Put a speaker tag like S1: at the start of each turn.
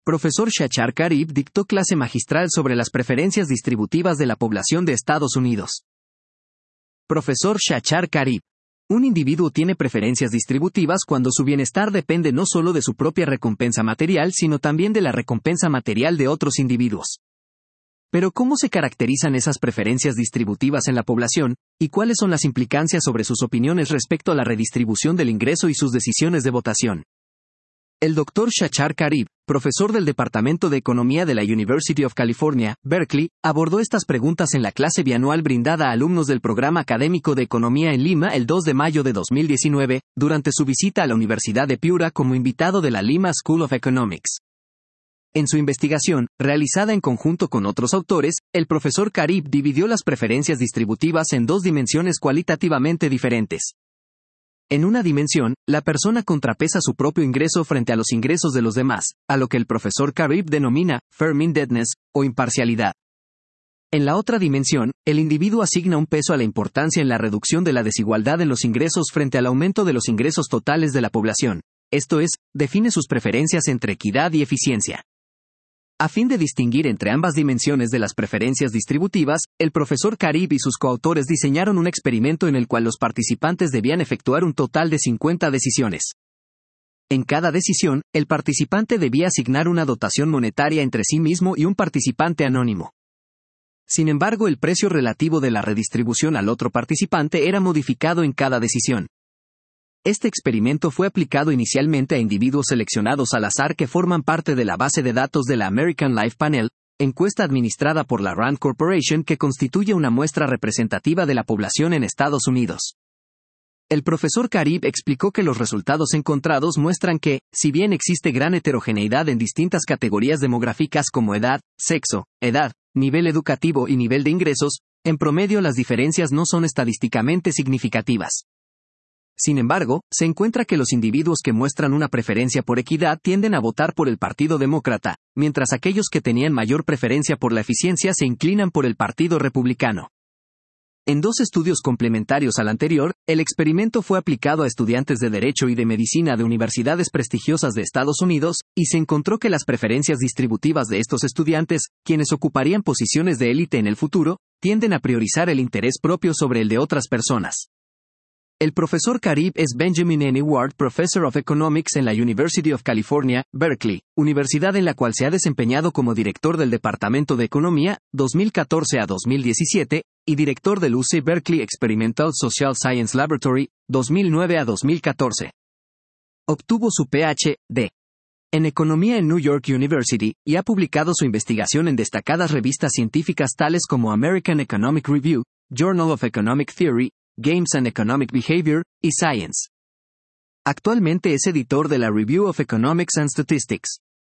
S1: profesor Shachar Karib dictó clase magistral sobre las preferencias distributivas de la población de Estados Unidos. Profesor Shachar Karib. Un individuo tiene preferencias distributivas cuando su bienestar depende no solo de su propia recompensa material, sino también de la recompensa material de otros individuos. Pero ¿cómo se caracterizan esas preferencias distributivas en la población, y cuáles son las implicancias sobre sus opiniones respecto a la redistribución del ingreso y sus decisiones de votación? El Dr. Shachar Karib, profesor del Departamento de Economía de la University of California, Berkeley, abordó estas preguntas en la clase bianual brindada a alumnos del programa académico de Economía en Lima el 2 de mayo de 2019, durante su visita a la Universidad de Piura como invitado de la Lima School of Economics. En su investigación, realizada en conjunto con otros autores, el profesor Karib dividió las preferencias distributivas en dos dimensiones cualitativamente diferentes. En una dimensión, la persona contrapesa su propio ingreso frente a los ingresos de los demás, a lo que el profesor Karib denomina fair-mindedness, o imparcialidad. En la otra dimensión, el individuo asigna un peso a la importancia en la reducción de la desigualdad en los ingresos frente al aumento de los ingresos totales de la población, esto es, define sus preferencias entre equidad y eficiencia. A fin de distinguir entre ambas dimensiones de las preferencias distributivas, el profesor Karib y sus coautores diseñaron un experimento en el cual los participantes debían efectuar un total de 50 decisiones. En cada decisión, el participante debía asignar una dotación monetaria entre sí mismo y un participante anónimo. Sin embargo, el precio relativo de la redistribución al otro participante era modificado en cada decisión. Este experimento fue aplicado inicialmente a individuos seleccionados al azar que forman parte de la base de datos de la American Life Panel, encuesta administrada por la Rand Corporation que constituye una muestra representativa de la población en Estados Unidos. El profesor Karib explicó que los resultados encontrados muestran que, si bien existe gran heterogeneidad en distintas categorías demográficas como edad, sexo, edad, nivel educativo y nivel de ingresos, en promedio las diferencias no son estadísticamente significativas. Sin embargo, se encuentra que los individuos que muestran una preferencia por equidad tienden a votar por el Partido Demócrata, mientras aquellos que tenían mayor preferencia por la eficiencia se inclinan por el Partido Republicano. En dos estudios complementarios al anterior, el experimento fue aplicado a estudiantes de Derecho y de Medicina de universidades prestigiosas de Estados Unidos, y se encontró que las preferencias distributivas de estos estudiantes, quienes ocuparían posiciones de élite en el futuro, tienden a priorizar el interés propio sobre el de otras personas. El profesor Karib es Benjamin N. Ward Professor of Economics en la University of California, Berkeley, universidad en la cual se ha desempeñado como director del Departamento de Economía, 2014 a 2017, y director del UC Berkeley Experimental Social Science Laboratory, 2009 a 2014. Obtuvo su Ph.D. en Economía en New York University, y ha publicado su investigación en destacadas revistas científicas tales como American Economic Review, Journal of Economic Theory, Games and Economic Behavior, y Science. Actualmente es editor de la Review of Economics and Statistics.